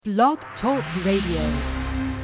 Blog Talk Radio.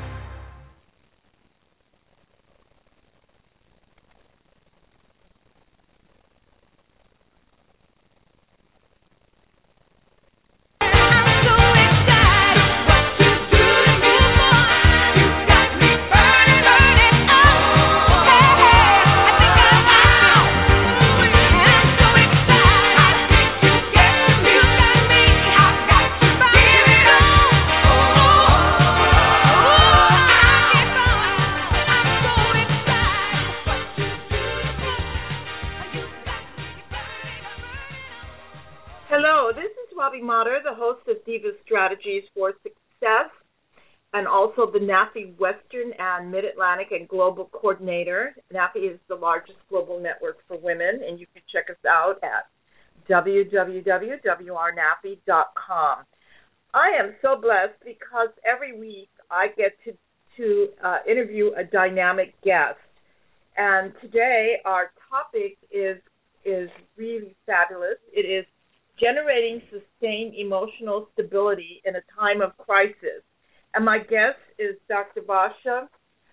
Strategies for Success, and also the NAFI Western and Mid-Atlantic and Global Coordinator. NAFI is the largest global network for women, and you can check us out at www.wrnafi.com. I am so blessed because every week I get to interview a dynamic guest, and today our topic is really fabulous. It is generating sustained emotional stability in a time of crisis. And my guest is Dr. Basha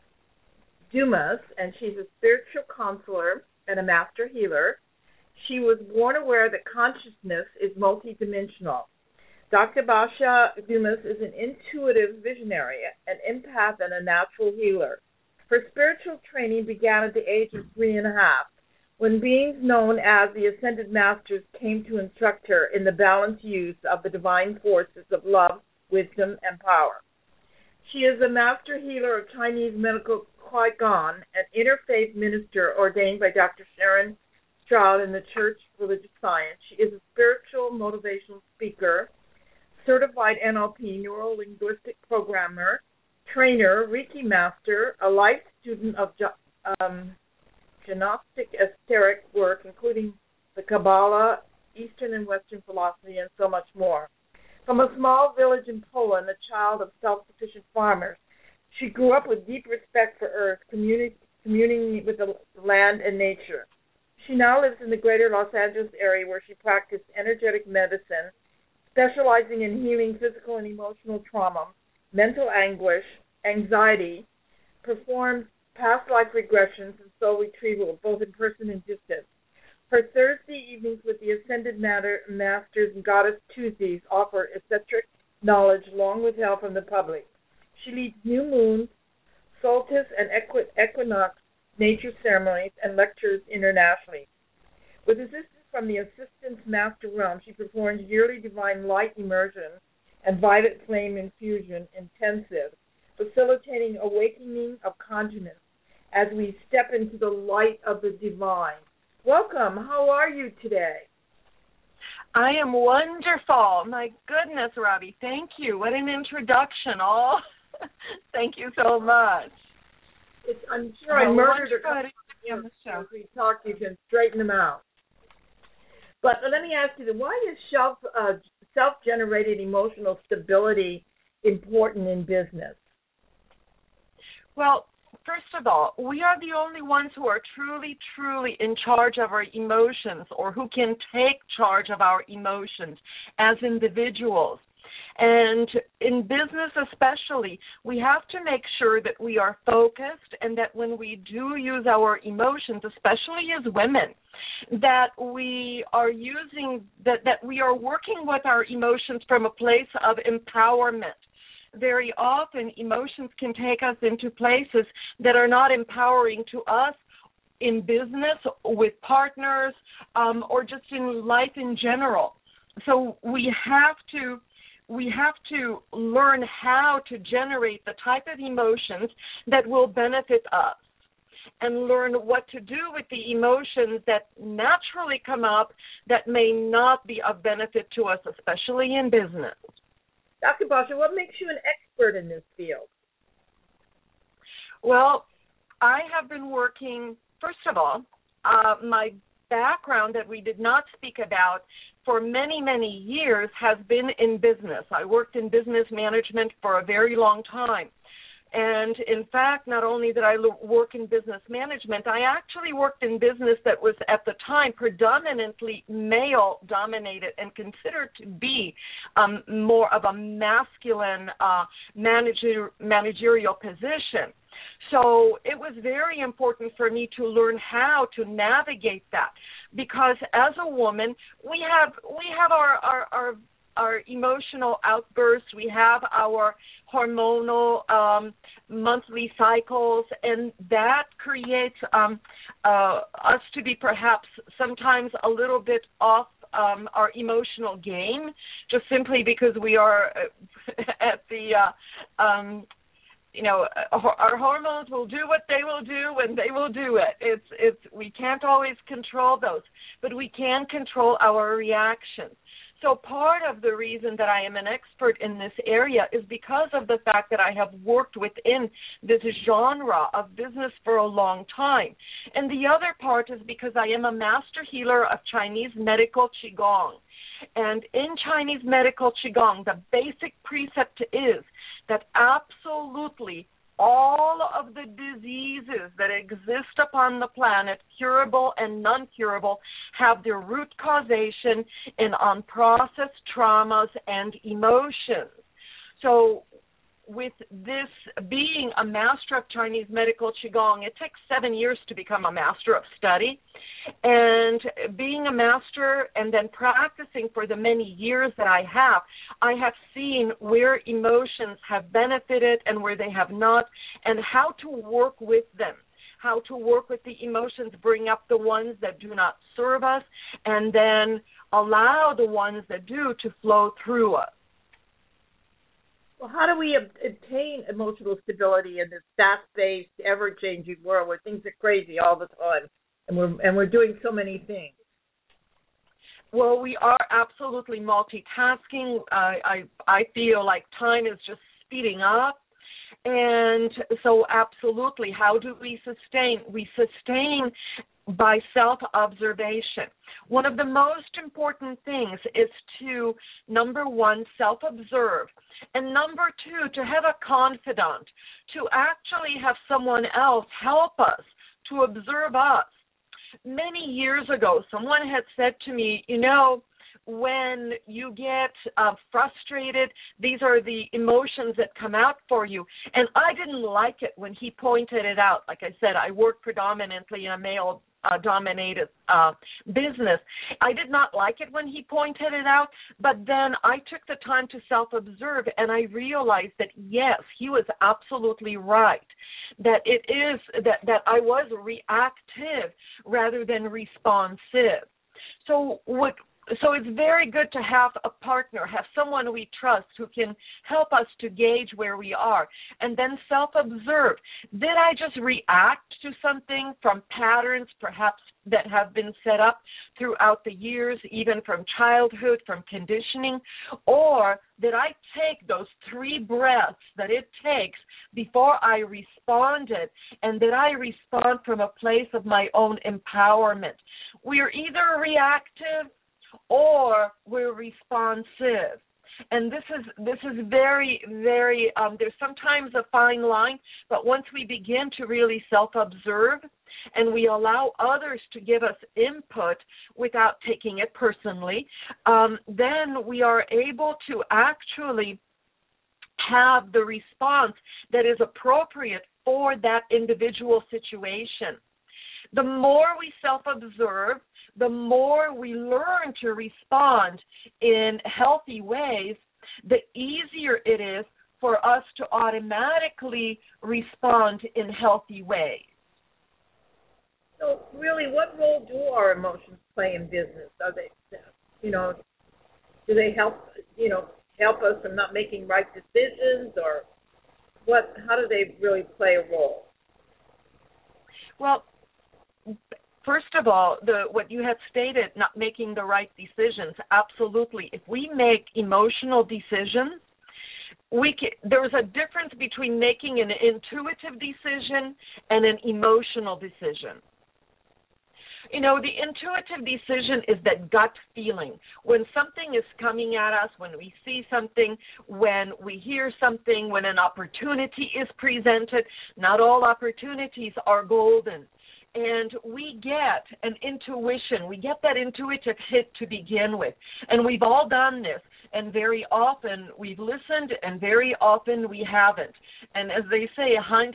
Dumas, and she's a spiritual counselor and a master healer. She was born aware that consciousness is multidimensional. Dr. Basha Dumas is an intuitive visionary, an empath, and a natural healer. Her spiritual training began at the age of 3.5. when beings known as the Ascended Masters came to instruct her in the balanced use of the divine forces of love, wisdom, and power. She is a master healer of Chinese medical Qui-Gon, an interfaith minister ordained by Dr. Sharon Stroud in the Church of Religious Science. She is a spiritual motivational speaker, certified NLP, neuro-linguistic programmer, trainer, Reiki master, a life student of Gnostic esoteric work, including the Kabbalah, Eastern and Western philosophy, and so much more. From a small village in Poland, a child of self-sufficient farmers, she grew up with deep respect for earth, communing with the land and nature. She now lives in the greater Los Angeles area where she practiced energetic medicine, specializing in healing physical and emotional trauma, mental anguish, anxiety, performs past life regressions, and soul retrieval, both in person and distance. Her Thursday evenings with the Ascended Masters and Goddess Tuesdays offer esoteric knowledge along with help from the public. She leads new moons, solstice, and equinox nature ceremonies and lectures internationally. With assistance from the Assistance Master Realm, she performs yearly divine light immersion and violet flame infusion intensive, facilitating awakening of consciousness as we step into the light of the divine. Welcome. How are you today? I am wonderful. My goodness, Robbie. Thank you. What an introduction. Oh, thank you so much. I'm sure I murdered a couple of the show. As we talk, you can straighten them out. But let me ask you, why is self-generated emotional stability important in business? Well, first of all, we are the only ones who are truly, truly in charge of our emotions, or who can take charge of our emotions as individuals. And in business especially, we have to make sure that we are focused, and that when we do use our emotions, especially as women, that we are we are working with our emotions from a place of empowerment. Very often, emotions can take us into places that are not empowering to us in business, with partners, or just in life in general. So we have to learn how to generate the type of emotions that will benefit us, and learn what to do with the emotions that naturally come up that may not be of benefit to us, especially in business. Dr. Basha, what makes you an expert in this field? Well, I have been working, first of all, my background that we did not speak about for many, many years has been in business. I worked in business management for a very long time. And in fact, not only did I work in business management, I actually worked in business that was at the time predominantly male-dominated and considered to be more of a masculine managerial position. So it was very important for me to learn how to navigate that, because as a woman, we have our emotional outbursts, we have our hormonal monthly cycles, and that creates us to be perhaps sometimes a little bit off our emotional game, just simply because we are at the our hormones will do what they will do when they will do it. It's we can't always control those, but we can control our reactions. So part of the reason that I am an expert in this area is because of the fact that I have worked within this genre of business for a long time. And the other part is because I am a master healer of Chinese medical Qigong. And in Chinese medical Qigong, the basic precept is that absolutely all of the diseases that exist upon the planet, curable and non-curable, have their root causation in unprocessed traumas and emotions. So with this being a master of Chinese medical Qigong, it takes 7 years to become a master of study. And being a master and then practicing for the many years that I have seen where emotions have benefited and where they have not, and how to work with them, how to work with the emotions, bring up the ones that do not serve us, and then allow the ones that do to flow through us. Well, how do we obtain emotional stability in this fast-paced, ever-changing world where things are crazy all the time, and we're doing so many things? Well, we are absolutely multitasking. I feel like time is just speeding up. And so absolutely, how do we sustain? We sustain by self-observation. One of the most important things is to, number one, self-observe. And number two, to have a confidant, to actually have someone else help us, to observe us. Many years ago, someone had said to me, when you get frustrated, these are the emotions that come out for you. And I didn't like it when he pointed it out. Like I said, I work predominantly in a male-dominated business. I did not like it when he pointed it out, but then I took the time to self-observe, and I realized that, yes, he was absolutely right, that it is that I was reactive rather than responsive. So it's very good to have a partner, have someone we trust who can help us to gauge where we are, and then self-observe. Did I just react to something from patterns perhaps that have been set up throughout the years, even from childhood, from conditioning, or did I take those 3 breaths that it takes before I responded, and did I respond from a place of my own empowerment? We're either reactive or we're responsive. And this is very, very, there's sometimes a fine line, but once we begin to really self-observe and we allow others to give us input without taking it personally, then we are able to actually have the response that is appropriate for that individual situation. The more we self-observe, the more we learn to respond in healthy ways, the easier it is for us to automatically respond in healthy ways. So really, what role do our emotions play in business? Are they, do they help us in not making right decisions, or what? How do they really play a role? Well, first of all, what you had stated, not making the right decisions, absolutely. If we make emotional decisions, there's a difference between making an intuitive decision and an emotional decision. The intuitive decision is that gut feeling. When something is coming at us, when we see something, when we hear something, when an opportunity is presented, not all opportunities are golden. And we get an intuition. We get that intuitive hit to begin with. And we've all done this. And very often we've listened, and very often we haven't. And as they say,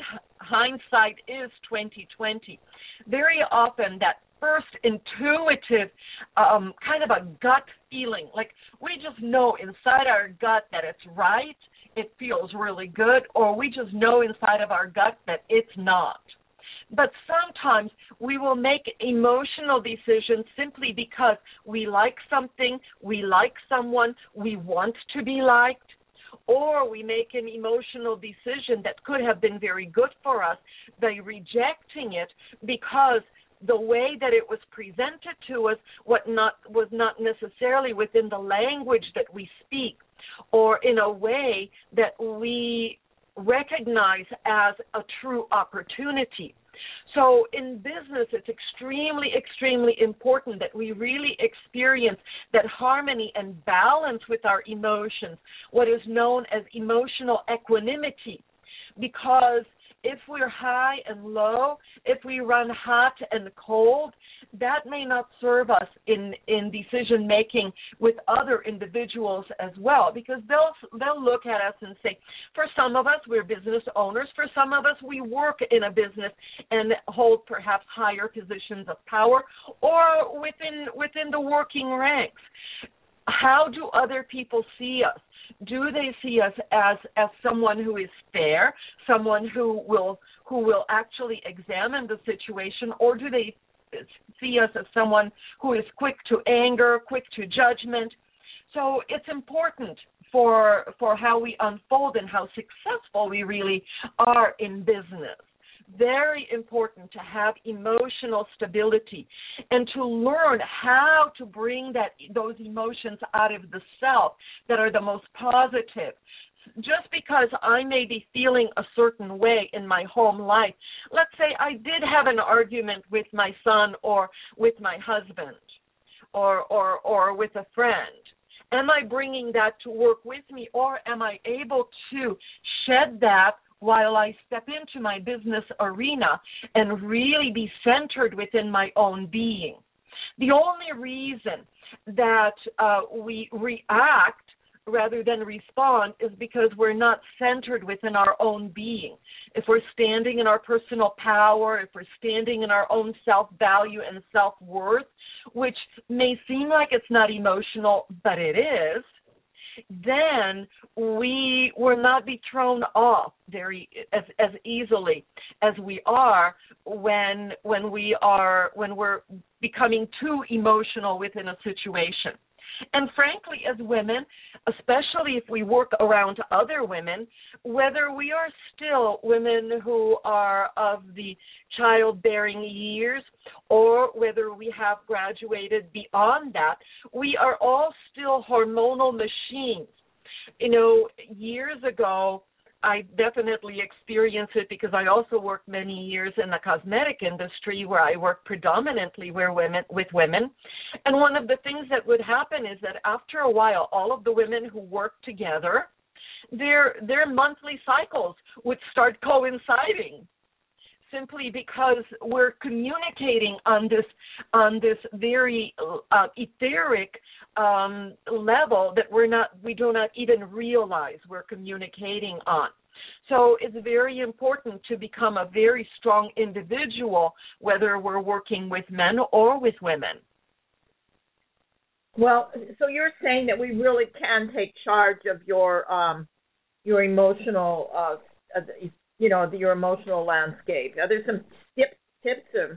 hindsight is 20/20. Very often that first intuitive kind of a gut feeling, like we just know inside our gut that it's right, it feels really good, or we just know inside of our gut that it's not. But sometimes we will make emotional decisions simply because we like something, we like someone, we want to be liked, or we make an emotional decision that could have been very good for us by rejecting it because the way that it was presented to us was not necessarily within the language that we speak, or in a way that we recognize as a true opportunity. So in business, it's extremely, extremely important that we really experience that harmony and balance with our emotions, what is known as emotional equanimity. Because if we're high and low, if we run hot and cold, that may not serve us in decision-making with other individuals as well, because they'll look at us and say, for some of us, we're business owners. For some of us, we work in a business and hold perhaps higher positions of power or within the working ranks. How do other people see us? Do they see us as someone who is fair, someone who will actually examine the situation, or do they see us as someone who is quick to anger, quick to judgment? So it's important for how we unfold and how successful we really are in business. Very important to have emotional stability and to learn how to bring those emotions out of the self that are the most positive. Just because I may be feeling a certain way in my home life, let's say I did have an argument with my son or with my husband or with a friend. Am I bringing that to work with me, or am I able to shed that while I step into my business arena and really be centered within my own being? The only reason that we react rather than respond is because we're not centered within our own being. If we're standing in our personal power, if we're standing in our own self-value and self-worth, which may seem like it's not emotional, but it is, then we will not be thrown off as easily as we are when we're becoming too emotional within a situation. And frankly, as women, especially if we work around other women, whether we are still women who are of the childbearing years or whether we have graduated beyond that, we are all still hormonal machines. Years ago, I definitely experienced it because I also worked many years in the cosmetic industry where I worked predominantly with women. And one of the things that would happen is that after a while, all of the women who worked together, their monthly cycles would start coinciding, simply because we're communicating on this very etheric level that we do not even realize we're communicating on. So it's very important to become a very strong individual, whether we're working with men or with women. Well, so you're saying that we really can take charge of your emotional, your emotional landscape. Are there some tips?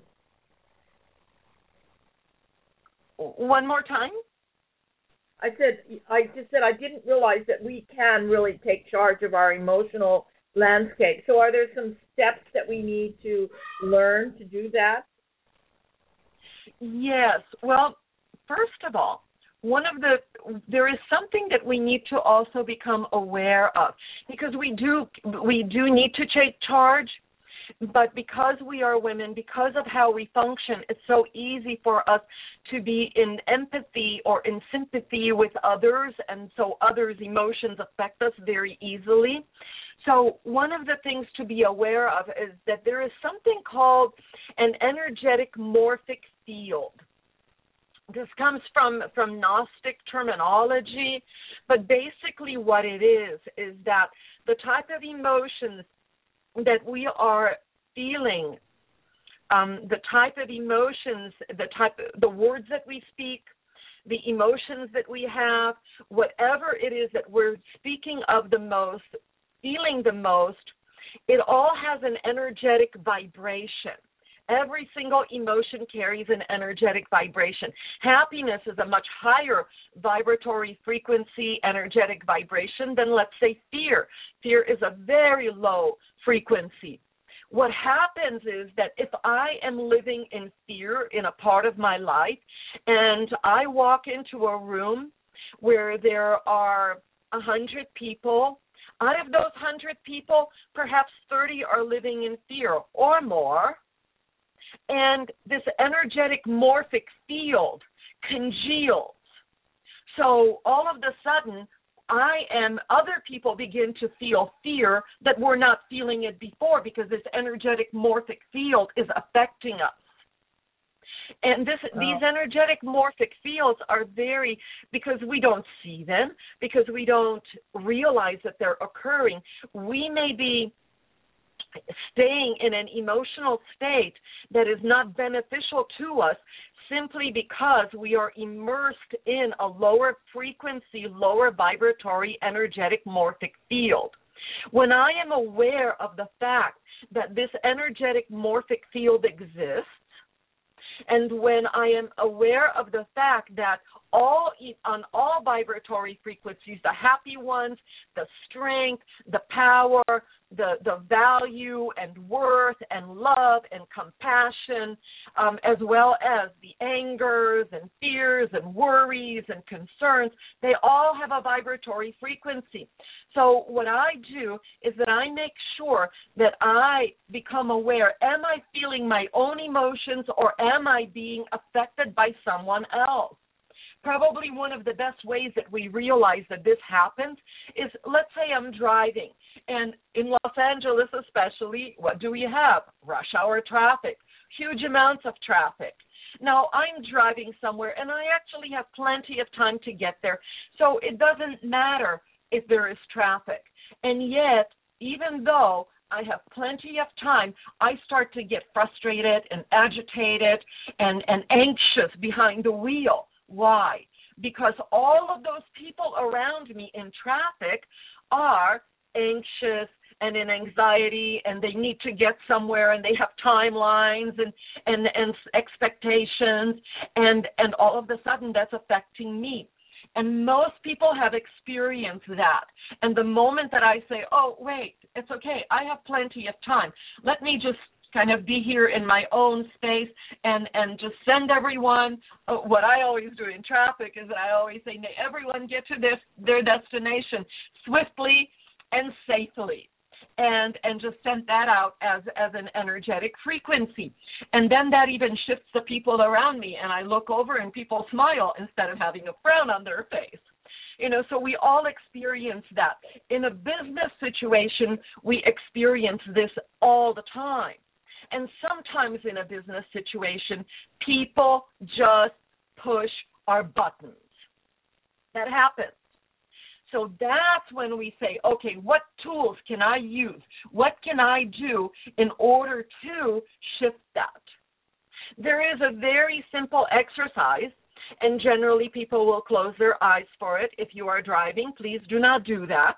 One more time? I just said I didn't realize that we can really take charge of our emotional landscape. So are there some steps that we need to learn to do that? Yes. Well, first of all, there is something that we need to also become aware of, because we do need to take charge. But because we are women, because of how we function, it's so easy for us to be in empathy or in sympathy with others, and so others' emotions affect us very easily. So one of the things to be aware of is that there is something called an energetic morphic field. This comes from Gnostic terminology, but basically what it is that the type of emotions that we are feeling, the type of emotions, the words that we speak, the emotions that we have, whatever it is that we're speaking of the most, feeling the most, it all has an energetic vibration. Every single emotion carries an energetic vibration. Happiness is a much higher vibratory frequency, energetic vibration than, let's say, fear. Fear is a very low frequency. What happens is that if I am living in fear in a part of my life and I walk into a room where there are 100 people, out of those 100 people, perhaps 30 are living in fear or more, and this energetic morphic field congeals. So all of a sudden, other people begin to feel fear that were not feeling it before because this energetic morphic field is affecting us. And these energetic morphic fields are because we don't see them, because we don't realize that they're occurring, we may be staying in an emotional state that is not beneficial to us simply because we are immersed in a lower frequency, lower vibratory, energetic morphic field. When I am aware of the fact that this energetic morphic field exists, and when I am aware of the fact that on all vibratory frequencies, the happy ones, the strength, the power, the value and worth and love and compassion, as well as the angers and fears and worries and concerns, they all have a vibratory frequency. So what I do is that I make sure that I become aware, am I feeling my own emotions or am I being affected by someone else? Probably one of the best ways that we realize that this happens is, let's say I'm driving, and in Los Angeles especially, what do we have? Rush hour traffic, huge amounts of traffic. Now, I'm driving somewhere, and I actually have plenty of time to get there, so it doesn't matter if there is traffic. And yet, even though I have plenty of time, I start to get frustrated and agitated and anxious behind the wheel. Why? Because all of those people around me in traffic are anxious and in anxiety, and they need to get somewhere, and they have timelines and expectations, and all of a sudden that's affecting me. And most people have experienced that. And the moment that I say, oh, wait, it's okay, I have plenty of time, let me just kind of be here in my own space and just send everyone, what I always do in traffic is that I always say, everyone get to their destination swiftly and safely. And just send that out as an energetic frequency. And then that even shifts the people around me, and I look over and people smile instead of having a frown on their face. So we all experience that. In a business situation, we experience this all the time. And sometimes in a business situation, people just push our buttons. That happens. So that's when we say, okay, what tools can I use? What can I do in order to shift that? There is a very simple exercise, and generally people will close their eyes for it. If you are driving, please do not do that.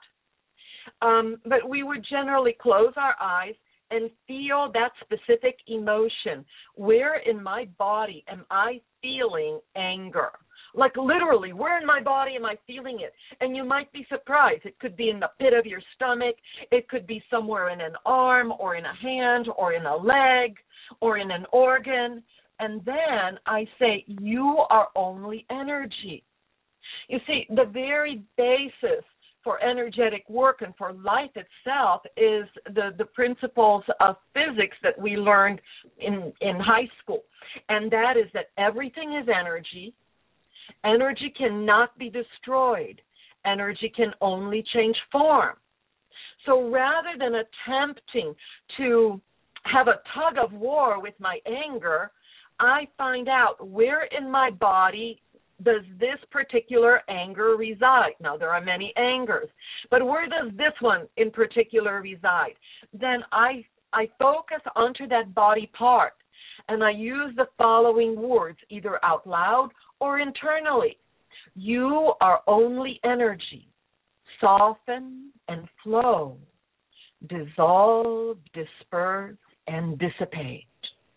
But we would generally close our eyes and feel that specific emotion. Where in my body am I feeling anger? Like literally, where in my body am I feeling it? And you might be surprised. It could be in the pit of your stomach. It could be somewhere in an arm or in a hand or in a leg or in an organ. And then I say, you are only energy. You see, the very basis for energetic work and for life itself is the principles of physics that we learned in high school. And that is that everything is energy. Energy cannot be destroyed. Energy can only change form. So rather than attempting to have a tug of war with my anger, I find out where in my body does this particular anger reside. Now, there are many angers, but where does this one in particular reside? Then I focus onto that body part, and I use the following words, either out loud or internally. You are only energy. Soften and flow. Dissolve, disperse, and dissipate.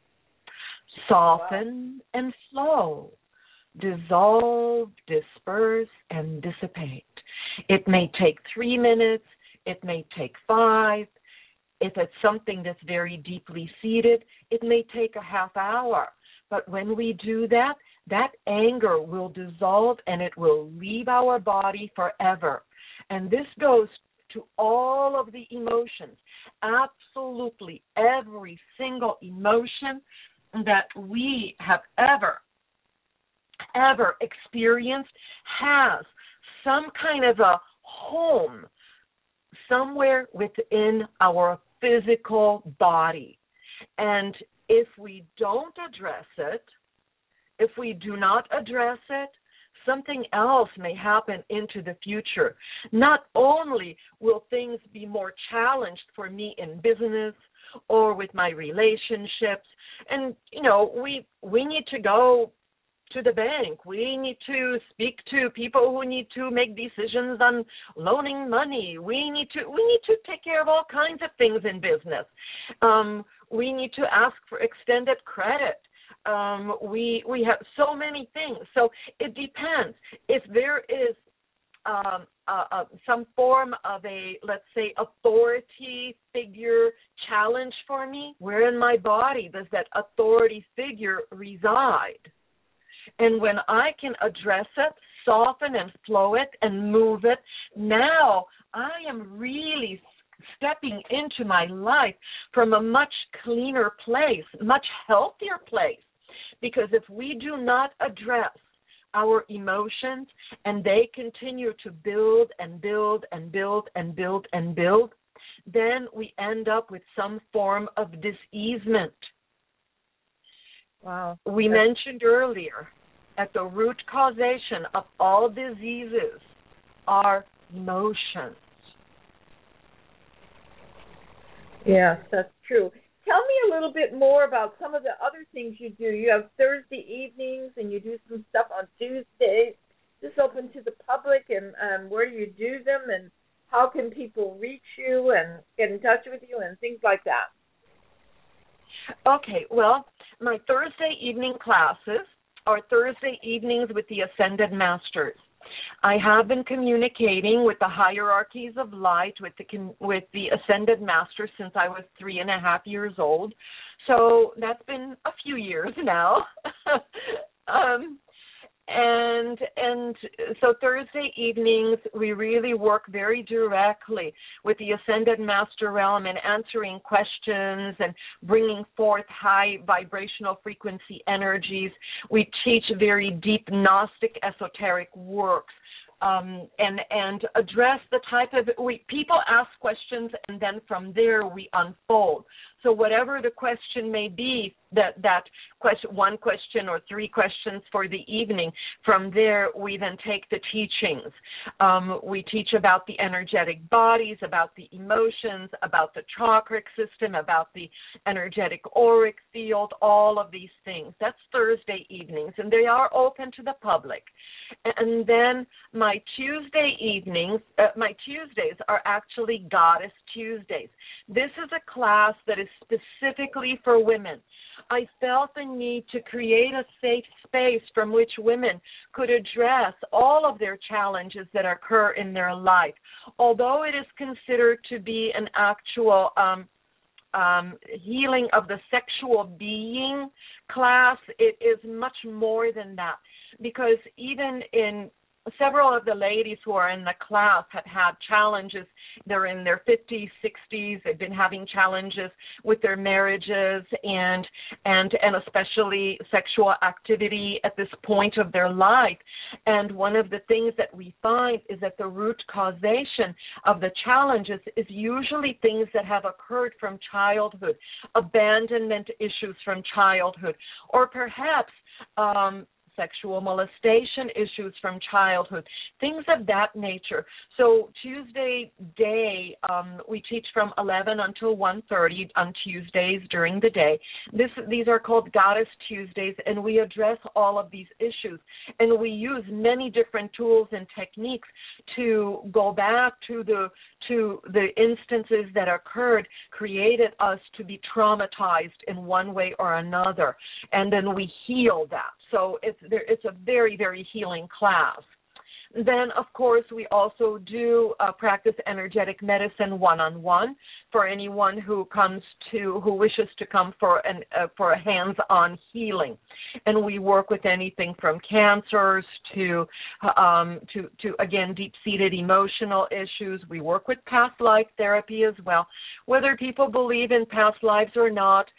Soften and flow. Dissolve, disperse, and dissipate. It may take 3 minutes. It may take 5. If it's something that's very deeply seated, it may take a half hour. But when we do that, that anger will dissolve and it will leave our body forever. And this goes to all of the emotions. Absolutely every single emotion that we have ever experienced has some kind of a home somewhere within our physical body. And if we don't address it, if we do not address it, something else may happen into the future. Not only will things be more challenged for me in business or with my relationships, and, you know, we need to go to the bank. We need to speak to people who need to make decisions on loaning money. We need to take care of all kinds of things in business. We need to ask for extended credit. We have so many things. So it depends. If there is some form of a, let's say, authority figure challenge for me, where in my body does that authority figure reside? And when I can address it, soften and flow it and move it, now I am really stepping into my life from a much cleaner place, much healthier place. Because if we do not address our emotions and they continue to build and build and build and build and build, then we end up with some form of diseasement. Wow. We mentioned earlier at the root causation of all diseases are emotions. Yes, that's true. Tell me a little bit more about some of the other things you do. You have Thursday evenings and you do some stuff on Tuesdays. Is this open to the public, and where do you do them, and how can people reach you and get in touch with you and things like that? Okay, well, my Thursday evening classes are Thursday evenings with the Ascended Masters. I have been communicating with the hierarchies of light, with the Ascended Masters since I was 3.5 years old. So that's been a few years now. And so Thursday evenings, we really work very directly with the Ascended Master Realm and answering questions and bringing forth high vibrational frequency energies. We teach very deep Gnostic esoteric works. And address the type of, people ask questions, and then from there we unfold. So whatever the question may be, that question, one question or 3 questions for the evening, from there we then take the teachings. We teach about the energetic bodies, about the emotions, about the chakric system, about the energetic auric field, all of these things. That's Thursday evenings, and they are open to the public. And then my Tuesdays are actually Goddess Tuesdays. This is a class that is specifically for women. I felt the need to create a safe space from which women could address all of their challenges that occur in their life. Although it is considered to be an actual healing of the sexual being class, it is much more than that. Because even in several of the ladies who are in the class have had challenges. They're in their 50s, 60s. They've been having challenges with their marriages and especially sexual activity at this point of their life. And one of the things that we find is that the root causation of the challenges is usually things that have occurred from childhood, abandonment issues from childhood, or perhaps sexual molestation issues from childhood, things of that nature. So Tuesday day, we teach from 11 until 1:30 on Tuesdays during the day. These are called Goddess Tuesdays, and we address all of these issues. And we use many different tools and techniques to go back to the instances that occurred, created us to be traumatized in one way or another, and then we heal that. So it's a very, very healing class. Then, of course, we also do practice energetic medicine one-on-one for anyone who wishes to come for a hands-on healing. And we work with anything from cancers to again, deep-seated emotional issues. We work with past life therapy as well. Whether people believe in past lives or not,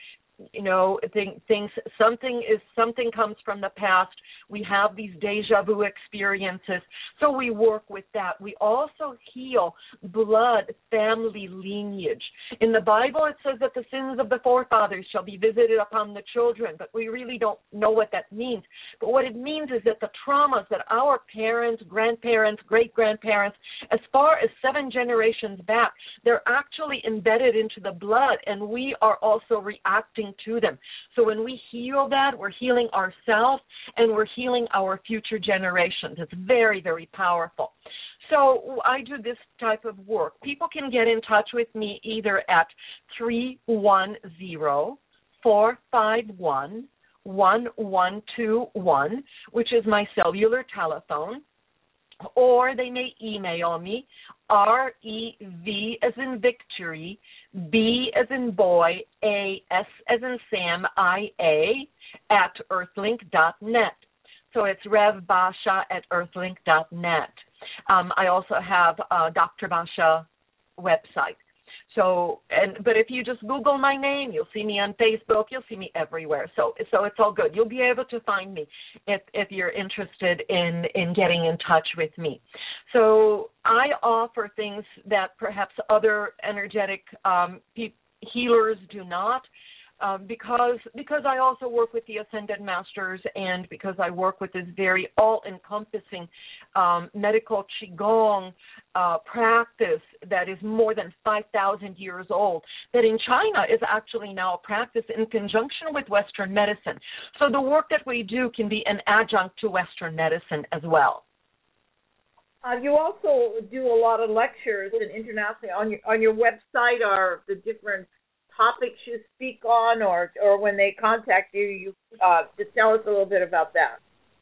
something comes from the past. We have these deja vu experiences, so we work with that. We also heal blood family lineage. In the Bible, it says that the sins of the forefathers shall be visited upon the children, but we really don't know what that means. But what it means is that the traumas that our parents, grandparents, great-grandparents, as far as 7 generations back, they're actually embedded into the blood, and we are also reacting to them. So when we heal that, we're healing ourselves and we're healing our future generations. It's very, very powerful. So I do this type of work. People can get in touch with me either at 310-451-1121, which is my cellular telephone, or they may email me, REV as in victory, B as in boy, A, S as in Sam, IA, at earthlink.net. So it's Rev Basha at earthlink.net. I also have a Dr. Basha website. But if you just Google my name, you'll see me on Facebook, you'll see me everywhere. So it's all good. You'll be able to find me if you're interested in getting in touch with me. So I offer things that perhaps other energetic healers do not. Because I also work with the Ascended Masters and because I work with this very all-encompassing medical Qigong practice that is more than 5,000 years old, that in China is actually now a practice in conjunction with Western medicine. So the work that we do can be an adjunct to Western medicine as well. You also do a lot of lectures and internationally. On your website are the different topics you speak on, or when they contact you just tell us a little bit about that.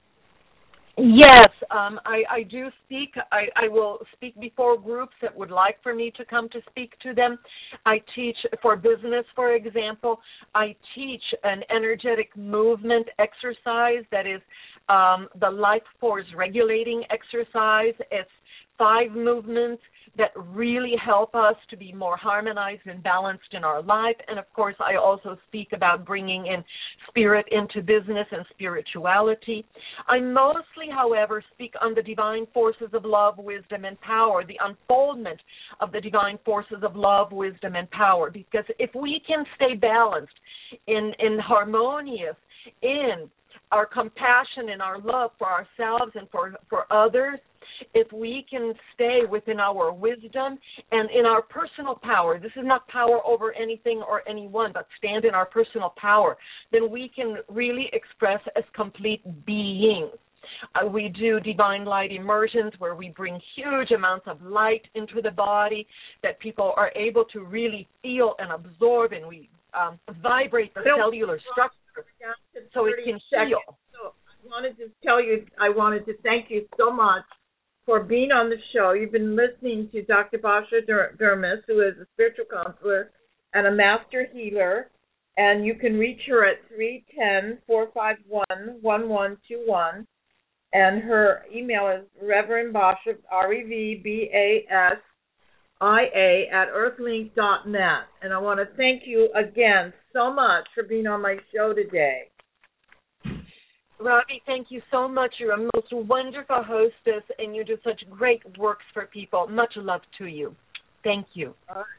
Yes, I do speak. I will speak before groups that would like for me to come to speak to them. I teach for business, for example. I teach an energetic movement exercise that is the life force regulating exercise. It's 5 movements that really help us to be more harmonized and balanced in our life. And, of course, I also speak about bringing in spirit into business and spirituality. I mostly, however, speak on the divine forces of love, wisdom, and power, the unfoldment of the divine forces of love, wisdom, and power. Because if we can stay balanced in harmonious in our compassion and our love for ourselves and for others, if we can stay within our wisdom and in our personal power, this is not power over anything or anyone, but stand in our personal power, then we can really express as complete beings. We do divine light immersions where we bring huge amounts of light into the body that people are able to really feel and absorb, and we vibrate the cellular structure so it can heal. So I wanted to thank you so much for being on the show. You've been listening to Dr. Basha Dermis, who is a spiritual counselor and a master healer, and you can reach her at 310-451-1121. And her email is Reverend Bashia, REVBASIA @earthlink.net. And I want to thank you again so much for being on my show today. Robbie, thank you so much. You're a most wonderful hostess, and you do such great works for people. Much love to you. Thank you. All right.